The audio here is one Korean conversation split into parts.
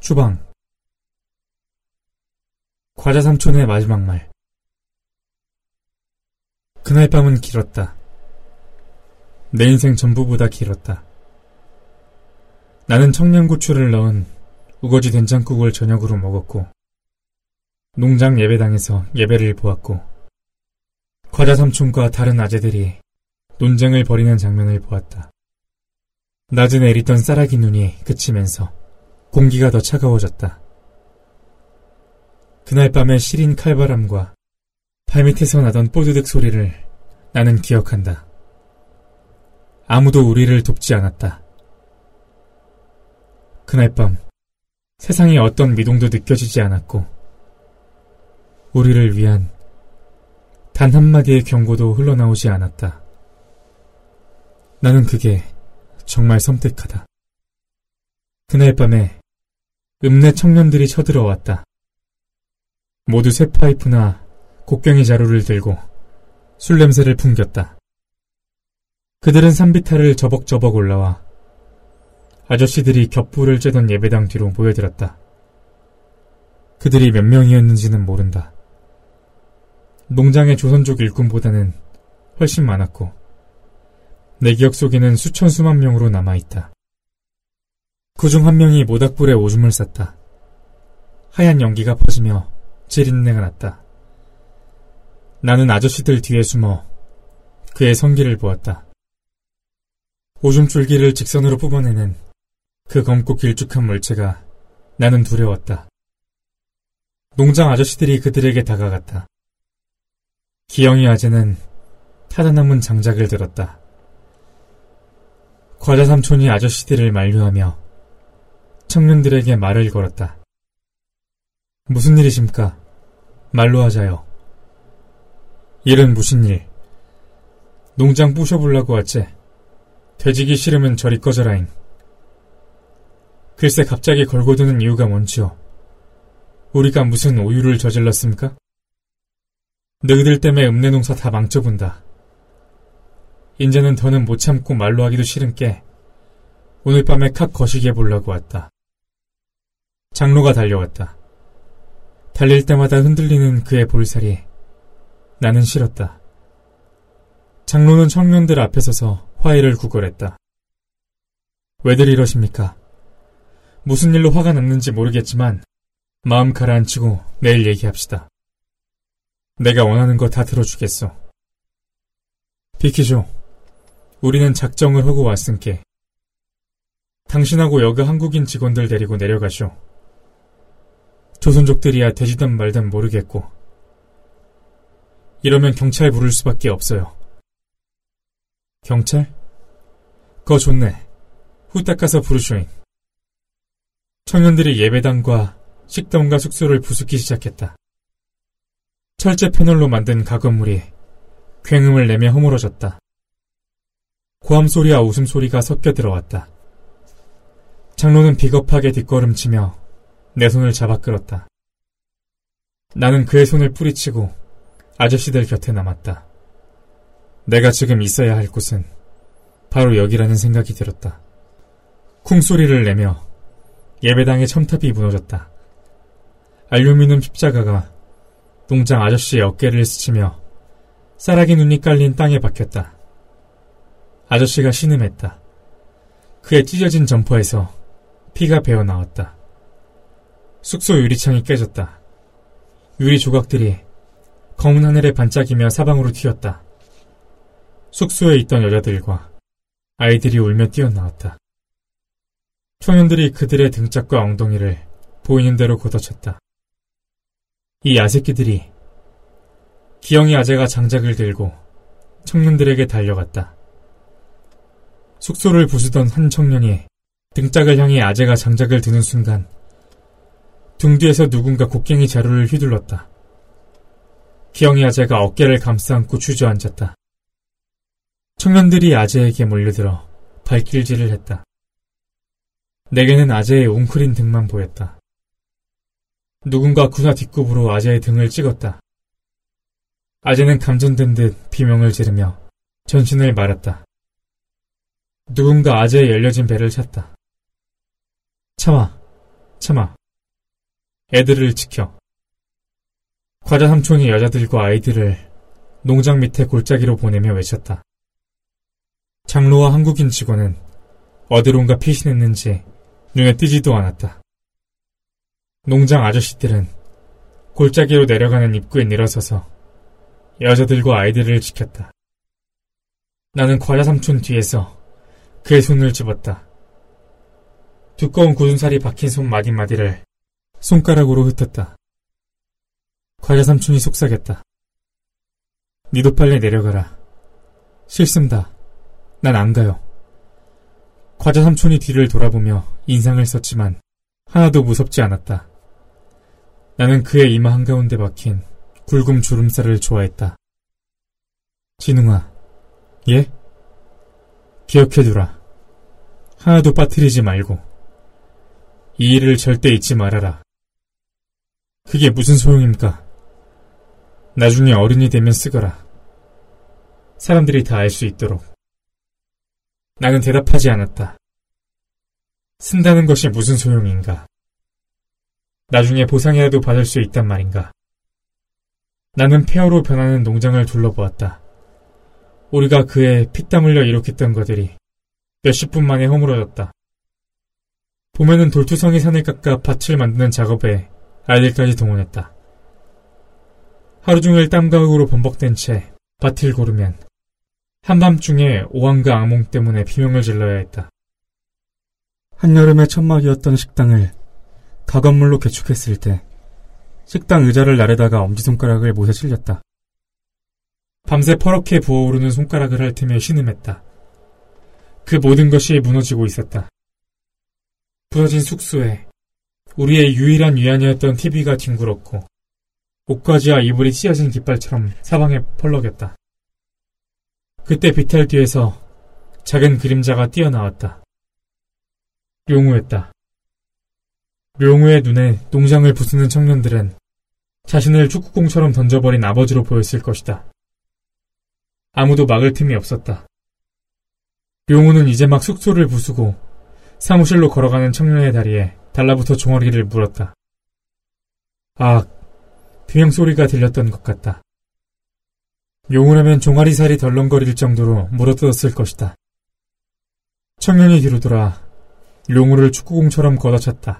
추방. 과자 삼촌의 마지막 말. 그날 밤은 길었다. 내 인생 전부보다 길었다. 나는 청양고추를 넣은 우거지 된장국을 저녁으로 먹었고, 농장 예배당에서 예배를 보았고, 과자 삼촌과 다른 아재들이 논쟁을 벌이는 장면을 보았다. 낮에 내리던 쌀아기 눈이 그치면서 공기가 더 차가워졌다. 그날 밤의 시린 칼바람과 발밑에서 나던 뽀드득 소리를 나는 기억한다. 아무도 우리를 돕지 않았다. 그날 밤 세상에 어떤 미동도 느껴지지 않았고, 우리를 위한 단 한마디의 경고도 흘러나오지 않았다. 나는 그게 정말 섬뜩하다. 그날 밤에 읍내 청년들이 쳐들어왔다. 모두 쇠 파이프나 곡괭이 자루를 들고 술 냄새를 풍겼다. 그들은 산비탈을 저벅저벅 올라와 아저씨들이 겹불을 쬐던 예배당 뒤로 모여들었다. 그들이 몇 명이었는지는 모른다. 농장의 조선족 일꾼보다는 훨씬 많았고, 내 기억 속에는 수천 수만 명으로 남아있다. 그중 한 명이 모닥불에 오줌을 쌌다. 하얀 연기가 퍼지며 지린내가 났다. 나는 아저씨들 뒤에 숨어 그의 성기를 보았다. 오줌줄기를 직선으로 뽑아내는 그 검고 길쭉한 물체가 나는 두려웠다. 농장 아저씨들이 그들에게 다가갔다. 기영이 아재는 타다 남은 장작을 들었다. 과자 삼촌이 아저씨들을 만류하며 청년들에게 말을 걸었다. 무슨 일이십니까? 말로 하자요. 일은 무슨 일? 농장 부셔보려고 왔지. 되지기 싫으면 저리 꺼져라잉. 글쎄 갑자기 걸고드는 이유가 뭔지요? 우리가 무슨 오유를 저질렀습니까? 너희들 때문에 읍내 농사 다 망쳐본다. 인제는 더는 못 참고 말로 하기도 싫은께 오늘 밤에 칵 거시기 해보려고 왔다. 장로가 달려왔다. 달릴 때마다 흔들리는 그의 볼살이 나는 싫었다. 장로는 청년들 앞에 서서 화해를 구걸했다. 왜들 이러십니까? 무슨 일로 화가 났는지 모르겠지만 마음 가라앉히고 내일 얘기합시다. 내가 원하는 거 다 들어주겠소. 비키죠. 우리는 작정을 하고 왔으니께. 당신하고 여가 한국인 직원들 데리고 내려가쇼. 조선족들이야 되지든 말든 모르겠고. 이러면 경찰 부를 수밖에 없어요. 경찰? 거 좋네. 후딱 가서 부르쇼잉. 청년들이 예배당과 식당과 숙소를 부수기 시작했다. 철제 패널로 만든 가건물이 굉음을 내며 허물어졌다. 고함소리와 웃음소리가 섞여 들어왔다. 장로는 비겁하게 뒷걸음치며 내 손을 잡아 끌었다. 나는 그의 손을 뿌리치고 아저씨들 곁에 남았다. 내가 지금 있어야 할 곳은 바로 여기라는 생각이 들었다. 쿵소리를 내며 예배당의 첨탑이 무너졌다. 알루미늄 십자가가 농장 아저씨의 어깨를 스치며 쌀아기 눈이 깔린 땅에 박혔다. 아저씨가 신음했다. 그의 찢어진 점퍼에서 피가 배어나왔다. 숙소 유리창이 깨졌다. 유리 조각들이 검은 하늘에 반짝이며 사방으로 튀었다. 숙소에 있던 여자들과 아이들이 울며 뛰어나왔다. 청년들이 그들의 등짝과 엉덩이를 보이는 대로 걷어찼다. 이 아새끼들이 기영이 아재가 장작을 들고 청년들에게 달려갔다. 숙소를 부수던 한 청년이 등짝을 향해 아재가 장작을 드는 순간 등 뒤에서 누군가 곡괭이 자루를 휘둘렀다. 기영이 아재가 어깨를 감싸안고 주저앉았다. 청년들이 아재에게 몰려들어 발길질을 했다. 내게는 아재의 웅크린 등만 보였다. 누군가 군화 뒷굽으로 아재의 등을 찍었다. 아재는 감전된 듯 비명을 지르며 전신을 말았다. 누군가 아재의 열려진 배를 찼다. 참아, 참아. 애들을 지켜. 과자 삼촌이 여자들과 아이들을 농장 밑에 골짜기로 보내며 외쳤다. 장로와 한국인 직원은 어디론가 피신했는지 눈에 띄지도 않았다. 농장 아저씨들은 골짜기로 내려가는 입구에 늘어서서 여자들과 아이들을 지켰다. 나는 과자 삼촌 뒤에서 그의 손을 집었다. 두꺼운 굳은살이 박힌 손 마디마디를 손가락으로 흩었다. 과자 삼촌이 속삭였다. 니도 빨리 내려가라. 싫습니다. 난 안 가요. 과자 삼촌이 뒤를 돌아보며 인상을 썼지만 하나도 무섭지 않았다. 나는 그의 이마 한가운데 박힌 굵은 주름살을 좋아했다. 진웅아, 예? 기억해두라. 하나도 빠뜨리지 말고. 이 일을 절대 잊지 말아라. 그게 무슨 소용입니까? 나중에 어른이 되면 쓰거라. 사람들이 다 알 수 있도록. 나는 대답하지 않았다. 쓴다는 것이 무슨 소용인가? 나중에 보상이라도 받을 수 있단 말인가? 나는 폐허로 변하는 농장을 둘러보았다. 우리가 그의 피땀 흘려 일으켰던 것들이 몇십 분 만에 허물어졌다. 봄에는 돌투성이 산을 깎아 밭을 만드는 작업에 아이들까지 동원했다. 하루 종일 땀과 흙으로 범벅된 채 밭을 고르면 한밤중에 오한과 악몽 때문에 비명을 질러야 했다. 한여름에 천막이었던 식당을 가건물로 개축했을 때 식당 의자를 나르다가 엄지손가락을 못에 찔렸다. 밤새 퍼렇게 부어오르는 손가락을 핥으며 신음했다. 그 모든 것이 무너지고 있었다. 부서진 숙소에 우리의 유일한 위안이었던 TV가 뒹굴었고 옷가지와 이불이 찢어진 깃발처럼 사방에 펄럭였다. 그때 비탈 뒤에서 작은 그림자가 뛰어나왔다. 룡우였다. 룡우의 눈에 농장을 부수는 청년들은 자신을 축구공처럼 던져버린 아버지로 보였을 것이다. 아무도 막을 틈이 없었다. 룡우는 이제 막 숙소를 부수고 사무실로 걸어가는 청년의 다리에 달라붙어 종아리를 물었다. 아, 비명소리가 들렸던 것 같다. 용우라면 종아리살이 덜렁거릴 정도로 물어뜯었을 것이다. 청년이 뒤로 돌아 룡우를 축구공처럼 걷어찼다.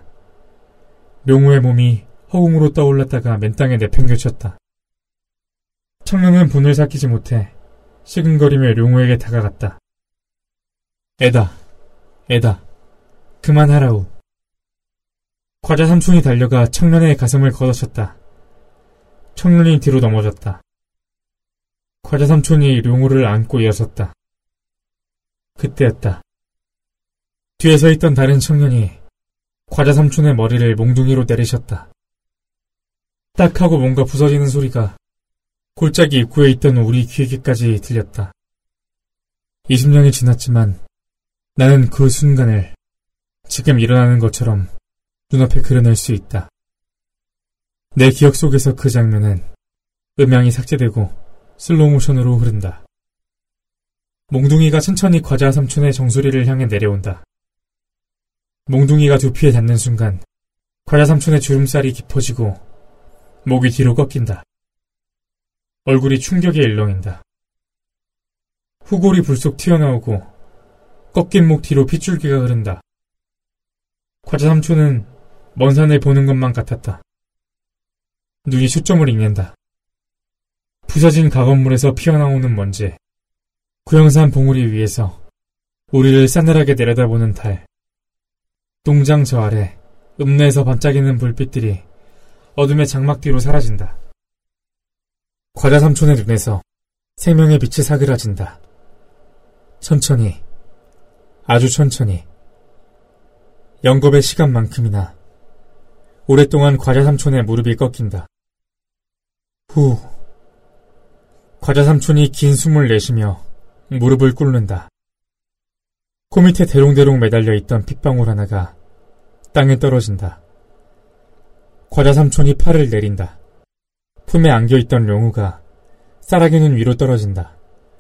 룡우의 몸이 허공으로 떠올랐다가 맨땅에 내팽개쳤다. 청년은 분을 삭히지 못해 시근거리며 룡우에게 다가갔다. 애다. 그만하라우. 과자 삼촌이 달려가 청년의 가슴을 걷어찼다. 청년이 뒤로 넘어졌다. 과자 삼촌이 룡우를 안고 일어섰다. 그때였다. 뒤에 서 있던 다른 청년이 과자 삼촌의 머리를 몽둥이로 내리셨다. 딱 하고 뭔가 부서지는 소리가 골짜기 입구에 있던 우리 귀에까지 들렸다. 20년이 지났지만 나는 그 순간을 지금 일어나는 것처럼 눈앞에 그려낼 수 있다. 내 기억 속에서 그 장면은 음향이 삭제되고 슬로우모션으로 흐른다. 몽둥이가 천천히 과자 삼촌의 정수리를 향해 내려온다. 몽둥이가 두피에 닿는 순간 과자 삼촌의 주름살이 깊어지고 목이 뒤로 꺾인다. 얼굴이 충격에 일렁인다. 후골이 불쑥 튀어나오고 꺾인 목 뒤로 핏줄기가 흐른다. 과자 삼촌은 먼 산을 보는 것만 같았다. 눈이 초점을 읽는다. 부서진 가건물에서 피어나오는 먼지, 구형산 봉우리 위에서 우리를 싸늘하게 내려다보는 달, 농장 저 아래 읍내에서 반짝이는 불빛들이 어둠의 장막 뒤로 사라진다. 과자 삼촌의 눈에서 생명의 빛이 사그라진다. 천천히, 아주 천천히. 영겁의 시간만큼이나 오랫동안 과자 삼촌의 무릎이 꺾인다. 후. 과자 삼촌이 긴 숨을 내쉬며 무릎을 꿇는다. 코 밑에 대롱대롱 매달려 있던 핏방울 하나가 땅에 떨어진다. 과자 삼촌이 팔을 내린다. 품에 안겨있던 룡우가 쌀아기 눈 위로 떨어진다.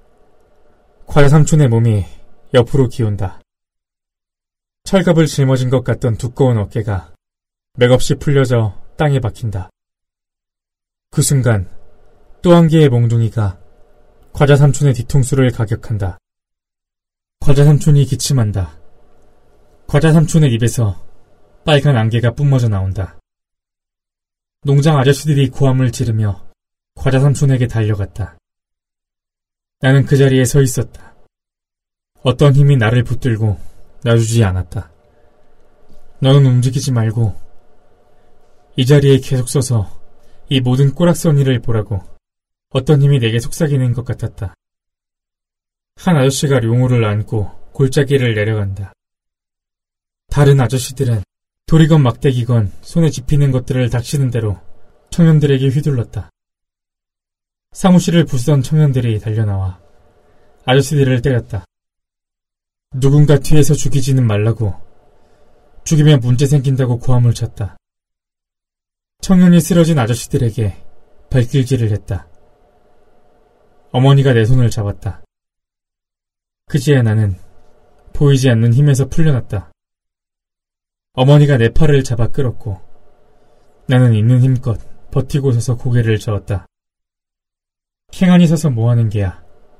과자 삼촌의 몸이 옆으로 기운다. 철갑을 짊어진 것 같던 두꺼운 어깨가 맥없이 풀려져 땅에 박힌다. 그 순간 또 한 개의 몽둥이가 과자 삼촌의 뒤통수를 가격한다. 과자 삼촌이 기침한다. 과자 삼촌의 입에서 빨간 안개가 뿜어져 나온다. 농장 아저씨들이 고함을 지르며 과자 삼촌에게 달려갔다. 나는 그 자리에 서 있었다. 어떤 힘이 나를 붙들고 놔주지 않았다. 너는 움직이지 말고 이 자리에 계속 서서 이 모든 꼬락서니를 보라고 어떤 힘이 내게 속삭이는 것 같았다. 한 아저씨가 룡호를 안고 골짜기를 내려간다. 다른 아저씨들은 돌이건 막대기건 손에 집히는 것들을 닥치는 대로 청년들에게 휘둘렀다. 사무실을 부수던 청년들이 달려나와 아저씨들을 때렸다. 누군가 뒤에서 죽이지는 말라고, 죽이면 문제 생긴다고 고함을 쳤다. 청년이 쓰러진 아저씨들에게 발길질을 했다. 어머니가 내 손을 잡았다. 그제야 나는 보이지 않는 힘에서 풀려났다. 어머니가 내 팔을 잡아 끌었고 나는 있는 힘껏 버티고 서서 고개를 저었다. 캥한이 서서 뭐하는 게야?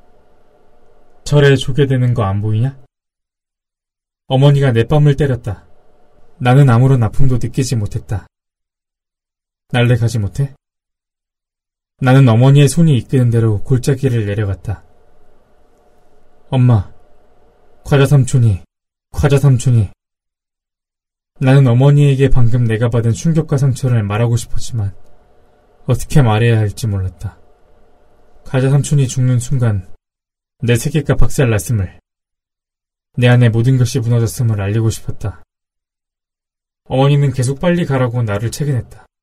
절에 조게 되는 거 안 보이냐? 어머니가 내 뺨을 때렸다. 나는 아무런 아픔도 느끼지 못했다. 날래 가지 못해? 나는 어머니의 손이 이끄는 대로 골짜기를 내려갔다. 엄마, 과자 삼촌이. 나는 어머니에게 방금 내가 받은 충격과 상처를 말하고 싶었지만 어떻게 말해야 할지 몰랐다. 과자 삼촌이 죽는 순간 내 세계가 박살났음을, 내 안에 모든 것이 무너졌음을 알리고 싶었다. 어머니는 계속 빨리 가라고 나를 채근했다.